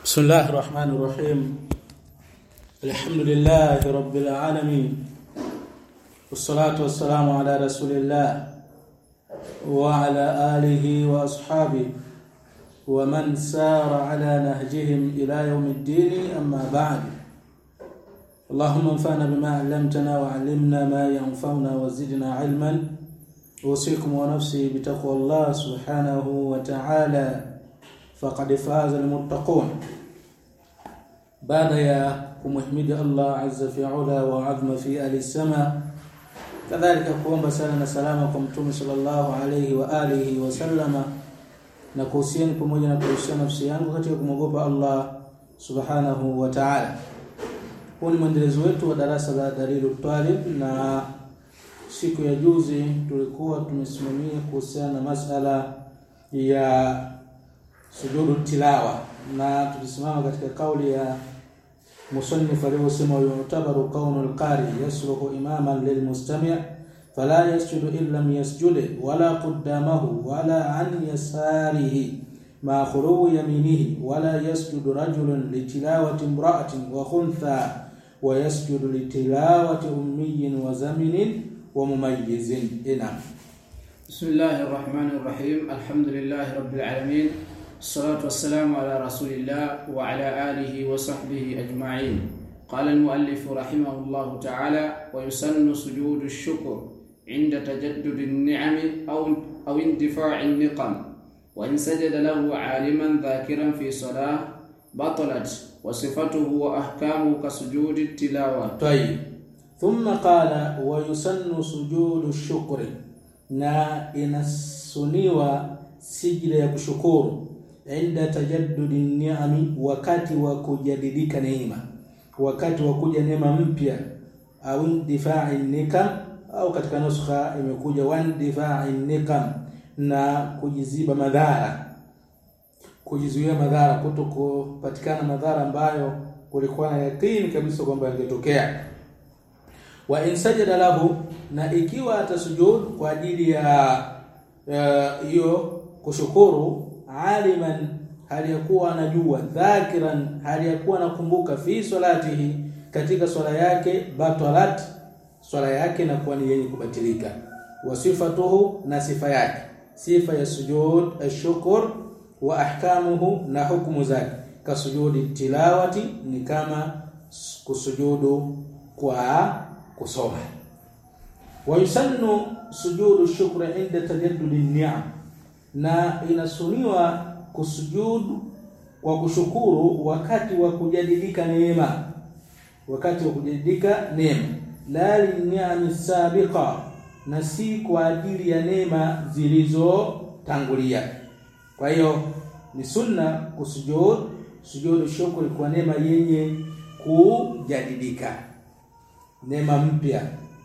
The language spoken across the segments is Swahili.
بسم الله الرحمن الرحيم. الحمد لله رب العالمين، والصلاة والسلام على رسول الله وعلى آله وأصحابه ومن سار على نهجهم إلى يوم الدين. أما بعد، اللهم انفعنا بما علمتنا وعلمنا ما ينفعنا وزدنا علما. أوصيكم ونفسي بتقوى الله سبحانه وتعالى، فقد فاز المتقون. Baada ya kumhimidi Allah azza fi ula wa azma fi al-sama, kadhalika kuomba sala na salama kwa mtume sallallahu alayhi wa alihi wa sallama, na kuhusiana pamoja na kuhusiana nafsi yangu katika kumogopa Allah subhanahu wa ta'ala. Huu ni mwendelezo wetu wa darasa la Dalilul Talib, na siku ya juzi tulikuwa tumesimamia kuhusiana na masala ya sujudu tilawa, na tulisimama katika kauli ya musannif aliyosema yutabaru kaunul qari yasluhu imaman lilmustami' fala yasjudu illa yasjud wala qaddamahu wala an yasarihi ma khulu yaminihi wala yasjudu rajulun litilawati imra'atin wa khuntha wa yasjudu litilawati ummiyin wa zaminin wa mumayyizin. Bismillahir Rahmanir Rahim. Alhamdulillahi Rabbil Alamin. الصلاة والسلام على رسول الله وعلى آله وصحبه أجمعين. قال المؤلف رحمه الله تعالى: ويسن سجود الشكر عند تجدد النعم أو اندفاع النقم، وإن سجد له عالما ذاكرا في صلاة بطلت، وصفته وأحكامه كسجود التلاوة. طيب، ثم قال: ويسن سجود الشكر، na inasuniwa sijida ya kushukuru inda tajaddudi ni'ami, wakati wa kujadidika neema, wakati wa kuja neema mpya, au indifa'i nikam, au katika nuskha imekuja wandifa'i nikam, na kujiziba madhara, kujizuia madhara, kutokupatikana madhara ambayo kulikuwa na yakini kabisa kwamba yangetokea. Wa in sajada lahu, na ikiwa atasujud kwa ajili ya hiyo kushukuru, aliman, hali yakuwa anajua, dhakiran, hali yakuwa anakumbuka, fi salatihi, katika swala yake, batalat, swala yake na kuwa ni yenye kubatilika. Wasifatuhu, na sifa yake, sifa ya sujud ash-shukr, wa ahkamuhu, na hukumu zake, kasujudi tilawati, ni kama kusujudu kwa kusoma. Wa yusannu sujudu shukri inda tajaddudi ni'am, na inasuniwa kusujudu kwa kushukuru wakati wa kujadilika neema, wakati wa kujadilika neema, la li'ami sabiqa, na si kwa ajili ya neema zilizotangulia. Kwa hiyo ni sunna sujudu shukri kwa neema yenye kujadilika, neema mpya.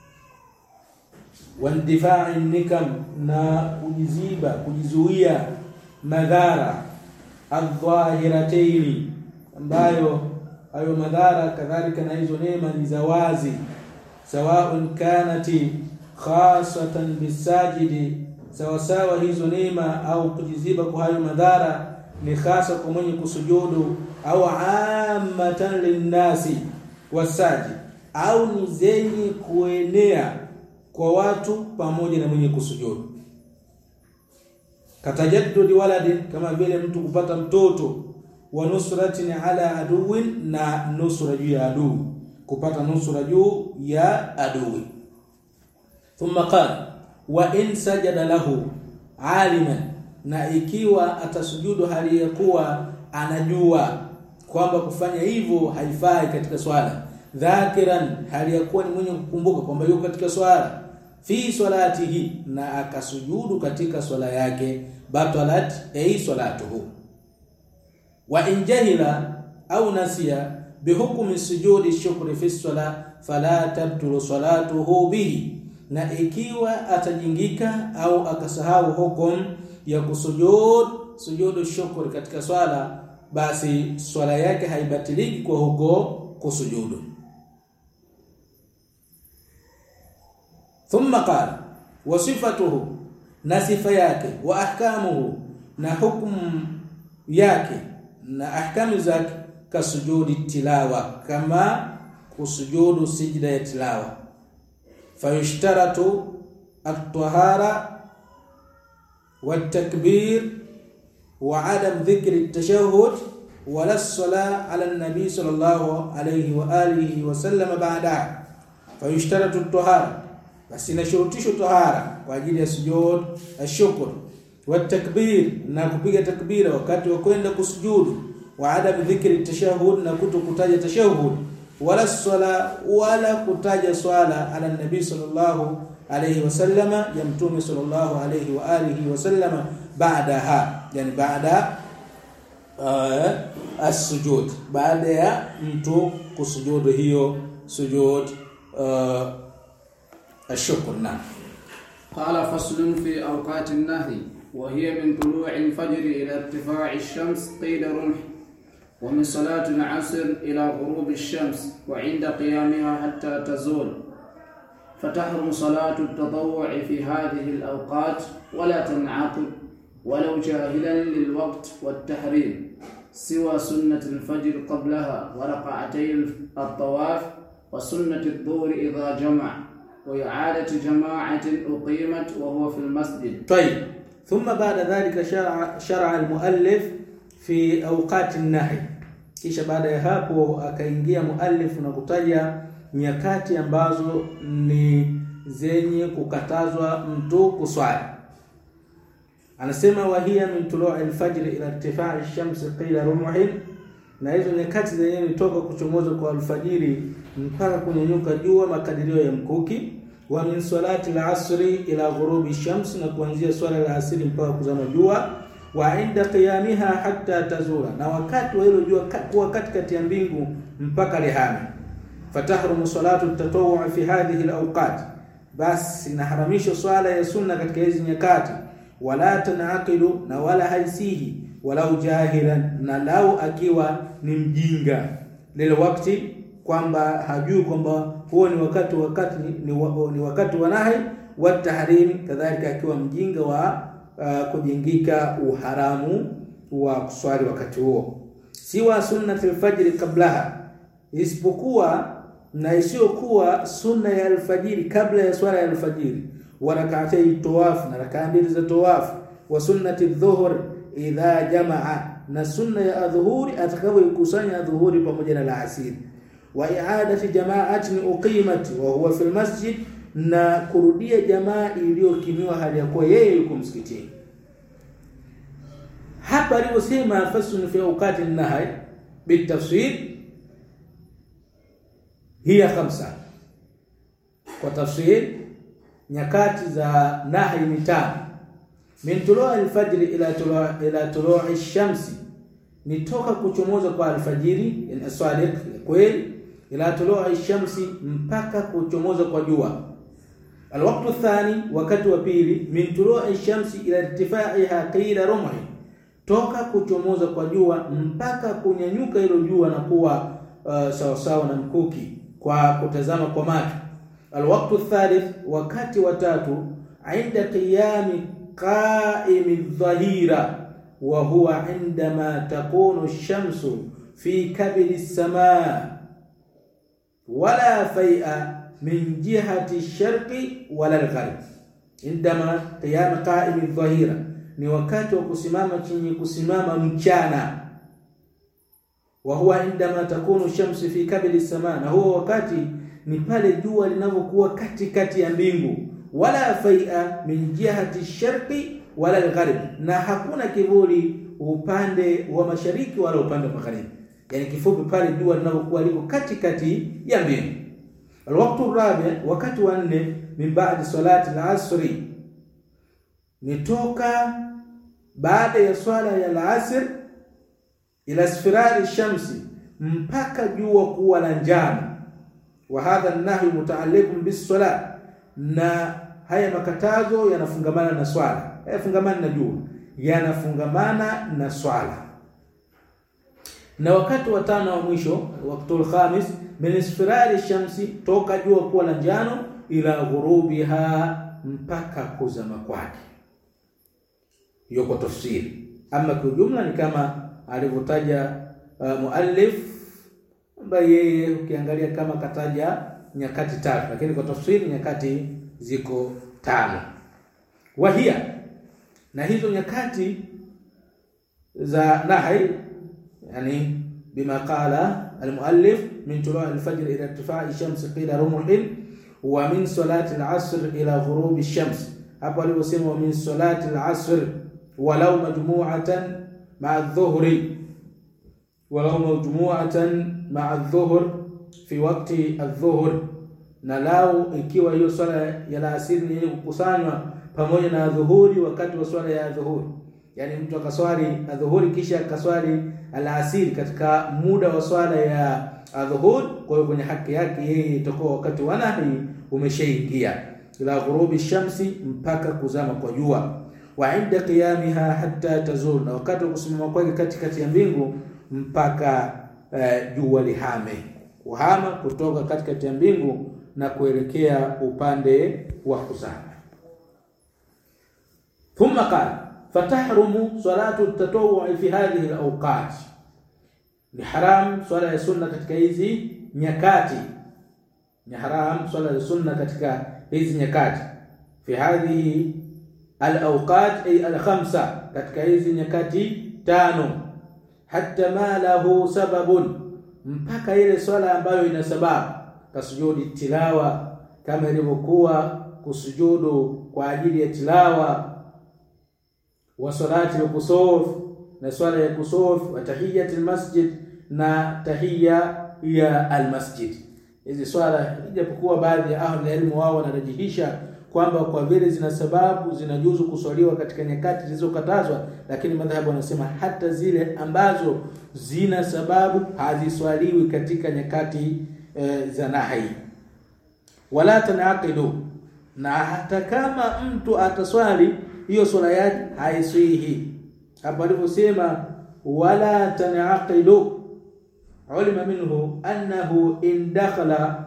Wandifa'i nikam, na kujiziba, kujizuia madhara adh-dhahirataini, ambayo hayo madhara kadhalika na hizo neema ni za wazi, sawa'un kanati khasatan bisajidi, sawa hizo neema au kujiziba kwa hayo madhara ni khasa kwa mwenye kusujudu, au ammatan linnasi wasaji, au ni zenye kuenea kwa watu pamoja na mwenye kusujudu. Katajaddudi waladi, kama vile mtu kupata mtoto, wa nusratin ala aduwin, na nusra juu ya adui, kupata nusra juu ya adui. Thumma qala: wa in sajada lahu aliman, na ikiwa atasujudu hali ya kuwa anajua kwamba kufanya hivyo haifai katika swala, dhakiran, hali ya kuwa ni mwenye kukumbuka kwamba yuko katika swala, fi salatihi, na akasujudu katika swala yake, batalat ay salatuhu. Wa in jahila au nasiya bihukmi sujudi shukri fi sala fala tabtulu salatuhu bihi, na ikiwa atajingika au akasahau hukum ya sujudu shukri katika swala, basi swala yake haibatiliki kwa huko kusujudu. Thumma qala: wasifatuhu, na sifa yake, wa ahkamuhu, na hukumu yake, na ahkamu zake kasujudi tilawa, kama kusujudu sijda ya tilawa. Fayushtaratu at-tahara wat-takbir wa adam dhikri at-tashahhud wala as-salah ala an-nabi sallallahu alayhi wa alihi wa sallam ba'da. Fayushtaratu at-tahara, basi inashurutishwa tahara kwa ajili ya sujud ash-shukr, wat-takbir, na kupiga takbira wakati wa kwenda kusujudu, wa adam dhikri at-tashahhud, na kutaja tashahhud, wala as-sala, wala kutaja swala ala nabii sallallahu alayhi wasallam, ya mtume sallallahu alayhi wa alihi wasallam baadaha, yani baada as-sujud, baada ya mtu kusujudu hiyo sujud ash-shukr. قال فصل في أوقات النهي وهي من طلوع الفجر إلى ارتفاع الشمس قيد رمح، ومن صلاة العصر إلى غروب الشمس وعند قيامها حتى تزول. فتحرم صلاة التطوع في هذه الأوقات ولا تنعقد ولو جاهلا للوقت والتحريم، سوى سنة الفجر قبلها وركعتي الطواف وسنة الظهر إذا جمع، وإعادة جماعة أقيمت وهو في المسجد. طيب، ثم بعد ذلك شرع المؤلف في أوقات النهي. Kisha baada ya hapo akaingia muallif na kutaja nyakati ambazo ni zenye kukatazwa mtu kuswali. Anasema wahia min tulu'i al-fajr ila irtifa'i ash-shams qila rumhin, na hizo nyakati zenye kutoka kuchomoza kwa alfajiri mpaka kunyanyuka jua makadirio ya mkuki. Wa min salati al-asri ila ghurubi ash-shams, na kuanzia swala la asiri mpaka kuzama jua. Wa inda qiyamiha hatta tazula, na wakati wa hilo jua kuwa katikati ya mbingu mpaka lihame. Fatahrumu salatu at-tatawwu fi hadhihi al-awqat, basi inaharamishwa swala ya sunna katika hizi nyakati. Wala tanaqilu, na wala haisihi, wala jahilan, na lau akiwa ni mjinga lile wakati, kwamba hajui kwamba huo ni wakati wa nahi wa tahrim, kadhalika akiwa mjinga wa kujingika uharamu wa kuswali wakati huo. Siwa sunnatul fajr kablaha, isipokuwa na isiyokuwa sunna ya alfajiri kabla ya swala ya alfajiri, wa rak'atay tawaf, na rak'a mbili za tawaf, wa sunnati dhuhr idha jamaa, na sunna ya adhuhuri atakapokusanya adhuhuri pamoja na alasiri, wa i'adati jama'atin uqimat wa huwa fil masjid, na kurudia jamaa iliyokimiwa hali ya kuwa yeye yuko msikitini. Hapa aliposema fasun fi awqati an-nahy bitafsir hiya 5, kwa tafsir nyakati za nahy ni 5. Min tulu'i al-fajr ila tulu'i ash-shamsi, ni toka kuchomoza kwa alfajiri al-sadiq kweli, ila tulu'i ash-shamsi, mpaka kuchomoza kwa jua. Alwaqtu athani, wakati wa pili, min tulu'i ash-shamsi ila irtifa'iha qila rumhi, toka kuchomoza kwa jua mpaka kunyanyuka hilo jua na kuwa sawa sawa na mkuki kwa kutazama kwa macho. Alwaqtu athalith, wakati wa tatu, inda qiyami qa'imi adh-dhahira, wa huwa indama takunu ash-shamsu fi kabili as-samaa wala fai'a min jihati ash-sharqi wala al-gharb. Indama qiyam qa'imi adh-dhahira, ni wakati wa kusimama chini kusimama mchana. Wa huwa indama takunu shamsi fi kabili as-samaa, na huo wakati ni pale jua linapokuwa katikati ya mbingu. Wala fai'a min jihati ash-sharqi wala al-gharb, na hakuna kivuli upande wa mashariki wala upande wa magharibi. Yani kifupi pale jua linapokuwa liko katikati ya mbingu. Alwaqtu rabi, wakati wa 4, min ba'di salati al-asri, nitoka baada ya swala ya al-asr ila isfirari shamsi, mpaka jua kuwa la njano. Wa hadha an-nahy muta'alliqun bis-salat, na haya makatazo yanafungamana na swala, yafungamana na jua, yanafungamana na swala. Na wakati wa 5 wa mwisho, waqtul khamis, min isfirari shamsi, toka jua kuwa la njano, ila ghurubiha, mpaka kuzama kwake. Hiyo kwa tafsiri. Ama kwa jumla ni kama alivyotaja muallif, ambaye yeye ukiangalia kama kataja nyakati tatu, lakini kwa tafsiri nyakati ziko 5. Wahia, na hizo nyakati za nahi, yani bima qala almuallif min tulu' al-fajr ila irtifa'i shams qila rumhin wa min salati al-'asr ila ghurubi shams. Hapo aliposema min salati al-'asr walau majmu'atan ma'a adh-dhuhri, walau majmu'atan ma'a adh-dhuhr fi waqti adh-dhuhr, na lau ikiwa hiyo swala ya alasiri ni kukusanywa pamoja na adhuhuri wakati wa swala ya adhuhuri, yani mtu akaswali adhuhuri kisha akaswali alasiri katika muda wa swala ya adhuhuri, kwa hiyo kwenye haki yake yeye itakuwa wakati wa nahi umeshaingia, ila ghurubi shamsi, mpaka kuzama kwa jua, wa inda qiyamiha hatta tazul, na wakati wa kusimama kwake katikati ya mbingu mpaka jua lihame, kuhama kutoka katikati ya mbingu na kuelekea upande wa kuzama. Thumma qala fatahrumu salatu at-tatawwu fi hadhihi al-awqat, ni haram swala ya sunna katika hizi nyakati, ni haram swala ya sunna katika hizi nyakati, fi hadhihi al-awqat ay al-khamsa, katika hizi nyakati 5, hatta ma lahu sababun, mpaka ile swala ambayo ina sababu, kasujudi tilawa, kama ilivyokuwa kusujudu kwa ajili ya tilawa, wa salati al-kusuf, na swala ya kusuf, wa tahiyatul masjid, na tahiyya ya al-masjid. Hizi swala ijapokuwa baadhi ya ahli ilmu wao wanarajihisha kwamba kwa vile zina sababu zinajuzu kuswaliwa katika nyakati zilizokatazwa, lakini madhhabu wanasema hata zile ambazo zina sababu haziswaliwi katika nyakati za nahi. Wala tanaqidu, na hata kama mtu ataswali hiyo swala yake haiswihi. Hapo aliposema wala tanaqidu, ulima minhu annahu in dakhala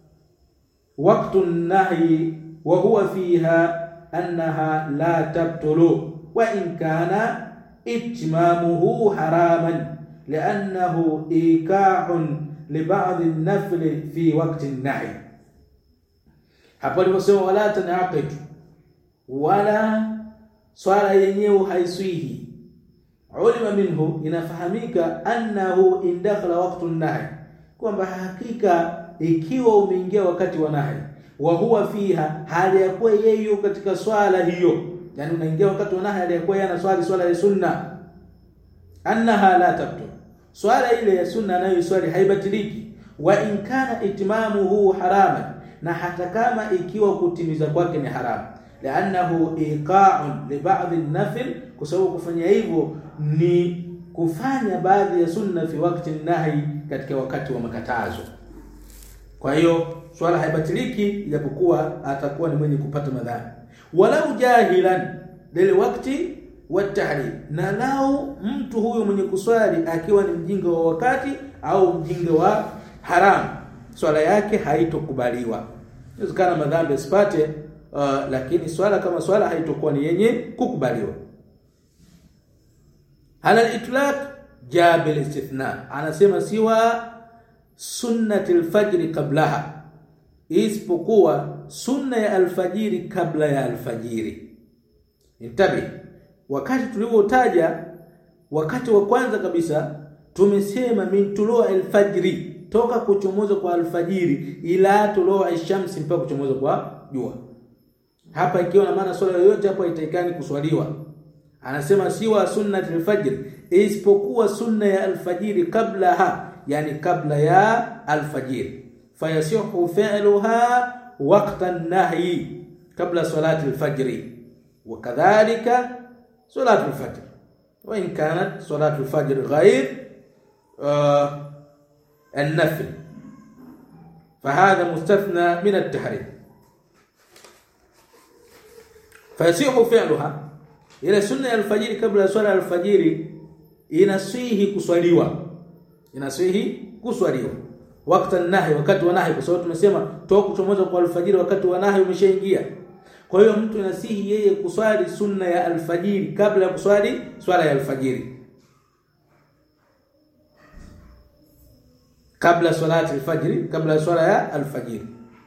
waqtu an-nahy wa huwa fiha annaha la tabtulu, wa in kana itmamuhu haraman li'annahu ika'un li ba'd an-nafl fi waqti an-nahy. Hapo aliposema wala tanaqid, wala swala yenyewe haiswihi, ulima minhu, inafahamika annahu indakhala waqtu an-nahy, kwamba hakika ikiwa umeingia wakati wa nahi, wa huwa fiha, hali ya kuwa yeye katika swala hiyo, yani unaingia wakati wa nahi hali ya kuwa yana swali swala ya sunna, annaha la tabtul, swala ile ya sunna nayo swali haibatiliki, wa in kana itmamuhu haraman, na hata kama ikiwa kutimiza kwake ni haramu, li'annahu iqa'un li ba'd an-nafl, kwa sababu kufanya hivyo ni kufanya baadhi ya sunna fi wakati nahi, katika wakati wa makatazo. Kwa hiyo swala haibatiliki ijapokuwa atakuwa ni mwenye kupata madhambi. Walau jahilan lile wakati wa tahrim, na lao mtu huyo mwenye kuswali akiwa ni mjinga wa wakati au mjinga wa haram, swala yake haitokubaliwa. Inawezekana madhambi asipate, lakini swala kama swala haitokuwa ni yenye kukubaliwa. Ala al-itlaq jabil istithna, anasema siwa sunnati al-fajr qablaha, isipokuwa sunna ya alfajiri kabla ya alfajiri. Intabi, wakati tuliotaja wakati wa kwanza kabisa tumesema min tulu' al-fajri, toka kuchomoza kwa alfajiri ila tulu' ash-shams, mpaka kuchomoza kwa jua. Hapa ikiwa na maana swala yoyote hapo haitakani kuswaliwa. Anasema siwa sunnati al-fajr, isipokuwa sunna ya alfajiri kablaha, yani kabla ya alfajiri, fayasihu fi'luha waqta an-nahy qabla salati al-fajr, wa kadhalika salatu al-fajr, wa in kanat salatu al-fajr ghayr an-nafl, fahadha mustathna min at-tahrim. Fayasihu fi'luha, ila sunna ya alfajiri kabla swala alfajiri inaswihi kuswaliwa, inaswihi kuswaliwa wakati nahi, wakati wa nahi, kwa sababu tumesema toka kuchomoza kwa alfajiri wakati wa nahi umeshaingia. Kwa hiyo mtu inasihi yeye kuswali sunna ya alfajiri kabla ya kuswali swala ya alfajiri. kabla salati al-fajr, kabla swala ya al-fajr.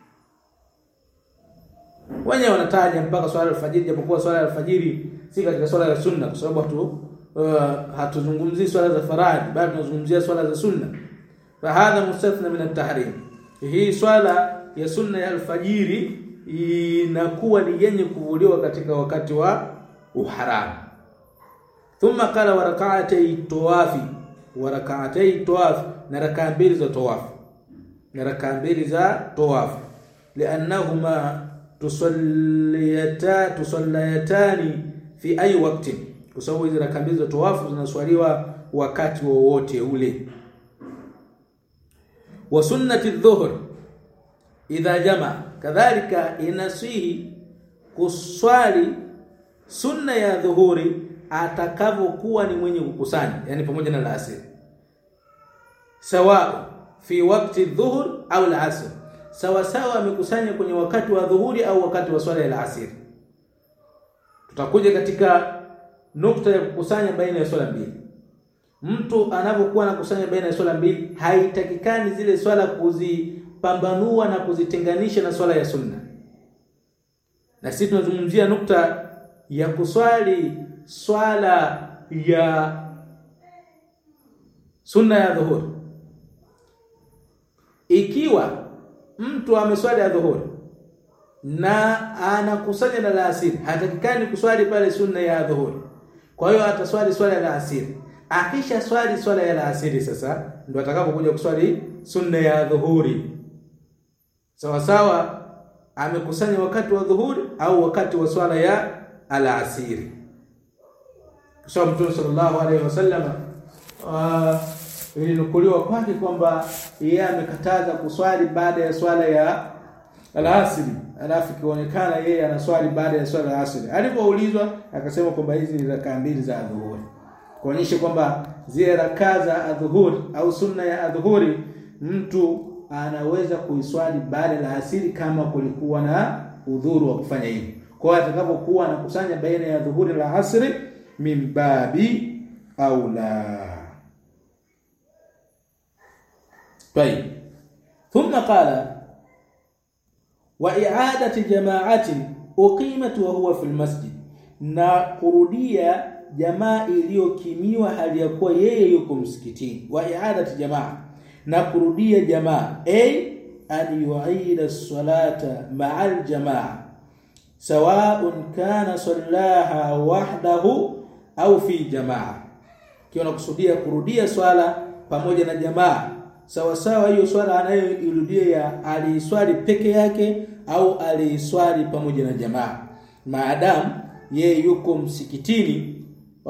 Wenyewe wanataja mpaka swala al-fajr, japokuwa swala al-fajr si katika swala ya sunna, kwa sababu hatuzungumzii swala za faradhi, bali tunazungumzia swala za sunna. Fa hadha mustathna min at-tahrim. Hii swala ya sunna ya al-fajr inakuwa ni yenye kuvuliwa katika wakati wa uharamu. Thumma qala wa rak'atay tawafi, wa rak'atay tawaf, na rak'a mbili za tawaf, na rak'a mbili za tawaf, li'annahuma tusallayatani fi ay waqtin, kwa sababu hizo rak'a mbili za tawaf zinaswaliwa wakati wowote ule. Wa sunnati adh-dhuhr idha jamaa, kadhalika inasihi kuswali sunna ya dhuhuri atakavyokuwa ni mwenye kukusanya, yani pamoja na al-asr, sawa fi waqti adh-dhuhr au al-asr, sawa sawa amekusanya kwenye wakati wa dhuhuri au wakati wa swala ya al-asr. Tutakuja katika nukta ya kukusanya baina ya swala mbili. Mtu anapokuwa anakusanya baina ya swala mbili, haitakikani zile swala kuzipambanua na kuzitenganisha na swala ya sunna. Na sisi tunazungumzia nukta ya kuswali swala ya sunna ya dhuhur. Ikiwa mtu ameswali ya dhuhur na anakusanya na al-asr, hatakikani kuswali pale sunna ya dhuhur. Kwa hiyo ataswali swala ya al-asr. Akisha swali swala ya al-asr, sasa ndio atakapokuja kuswali sunna ya dhuhuri. Sawa sawa amekusanya wakati wa dhuhuri au wakati wa swala ya al-asr. Kwa Mtume sallallahu alaihi wasallam ilinukuliwa kwake kwamba yeye amekataza kuswali baada ya swala ya al-asr, alafu kionekana yeye anaswali baada ya swala ya al-asr. Alipoulizwa akasema kwamba hizi ni rak'a mbili za dhuhuri, kuonyesha kwamba zile rak'a za adhuhuri au sunna ya adhuhuri mtu anaweza kuiswali baada ya al-asr kama kulikuwa na udhuru wa kufanya hivyo. Kwa atakapokuwa anakusanya baina ya dhuhuri na al-asr, min babi aula. طيب ثم قال وإعادة جماعة أقيمت وهو في المسجد, na kurudia jamaa iliyokimiwa hali ya kuwa yeye yuko msikitini. Wa i'adati jamaa, na kurudia jamaa, an yu'ida as-salata ma'al jamaa sawa'un kana sallaha wahdahu au fi jamaa. Kiona kusudia kurudia swala pamoja na jamaa, sawa sawa hiyo swala anayoirudia aliswali peke yake au aliswali pamoja na jamaa, maadamu yeye yuko msikitini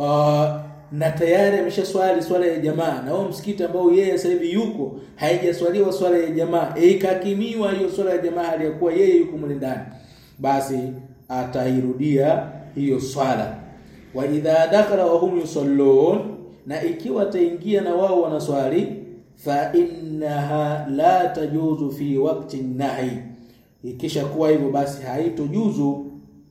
na tayari ameshaswali swala ya jamaa, na huo msikiti ambao yeye sasa hivi yuko haijaswaliwa swala ya jamaa, ikakimiwa hiyo swala ya jamaa aliyokuwa yeye yuko mle ndani, basi atairudia hiyo swala. Wa idha dakhala wa hum yusallun, na ikiwa taingia na wao wanaswali, fa innaha la tajuzu fi waqti an-nahy, ikisha kuwa hivyo basi haitojuzu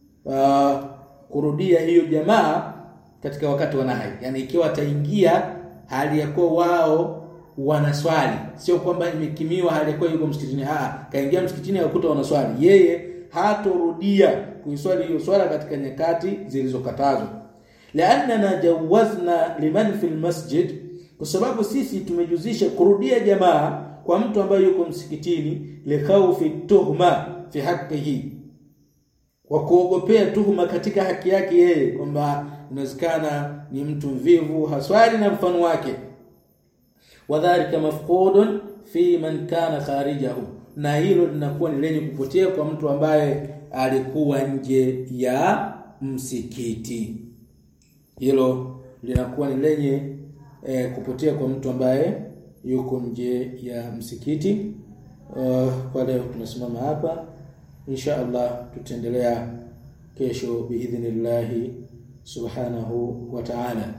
kurudia hiyo jamaa katika wakati wa nahi. Yani ikiwa taingia hali ya kuwa wao wanaswali, sio kwamba imekimiwa hali ya kuwa yuko msikitini, kaingia msikitini akakuta wanaswali, yeye hatorudia kuiswali hiyo swala katika nyakati zilizokatazwa. Laanna jawazna liman fil masjid, kwa sababu sisi tumejuzisha kurudia jamaa kwa mtu ambaye yuko msikitini, likhawfi tuhma fi haqqihi, kwa kuogopea tuhuma katika haki yake yeye, kwamba inawezekana ni mtu mvivu haswali na mfano wake. Wadhalika mafqudun fi man kana kharijahu, na hilo linakuwa ni lenye kupotea kwa mtu ambaye alikuwa nje ya msikiti. Hilo linakuwa ni lenye kupotea kwa mtu ambaye yuko nje ya msikiti. Kwa leo tunasimama hapa, insha Allah tutaendelea kesho biidhnillah subhanahu wa ta'ala.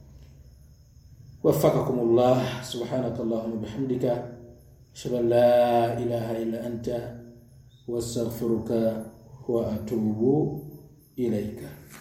Waffaqakumullah, subhanakallahumma bihamdika, ashhadu an la ilaha illa anta, wastaghfiruka wa atubu ilaika.